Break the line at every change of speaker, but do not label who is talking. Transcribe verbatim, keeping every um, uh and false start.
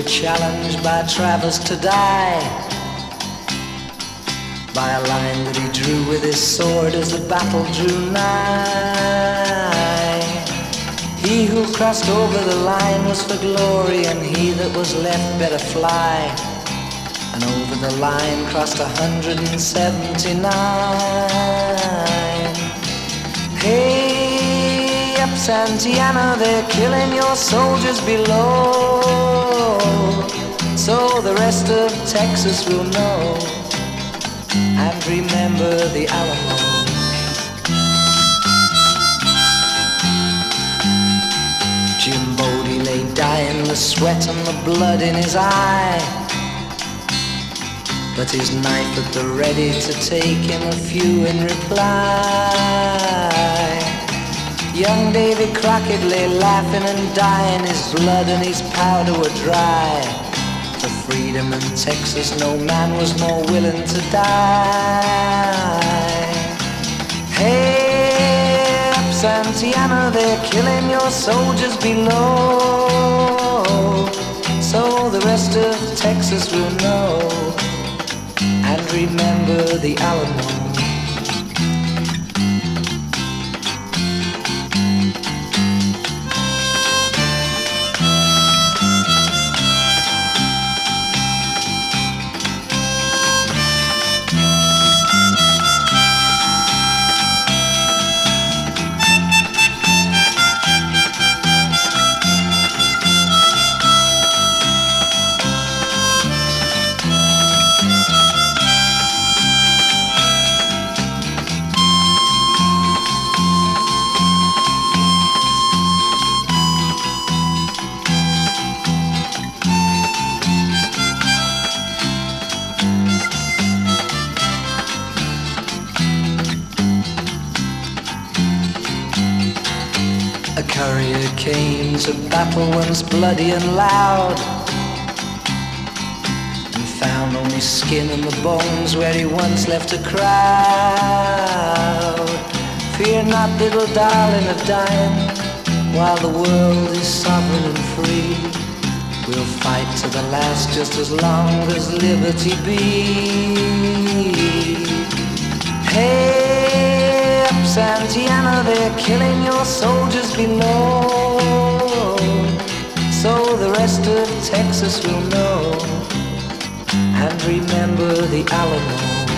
were challenged by Travis to die by a line that he drew with his sword as the battle drew nigh. He who crossed over the line was for glory, and he that was left better fly. And over the line crossed a hundred and seventy-nine. Hey, up Santiana, they're killing your soldiers below, so the rest of Texas will know and remember the Alamo. Jim Bodie lay dying, the sweat and the blood in his eye, but his knife at the ready to take him a few in reply. Young Davy Crockett lay laughing and dying, his blood and his powder were dry. For freedom in Texas no man was more willing to die. Hey, up Santiana, they're killing your soldiers below, so the rest of Texas will know and remember the Alamo. A courier came to battle once bloody and loud, and found only skin and the bones where he once left a crowd. Fear not, little darling of dying, while the world is sovereign and free. We'll fight to the last just as long as liberty be. Hey, up Santiana, they're killing your soldiers below, so the rest of Texas will know and remember the Alamo.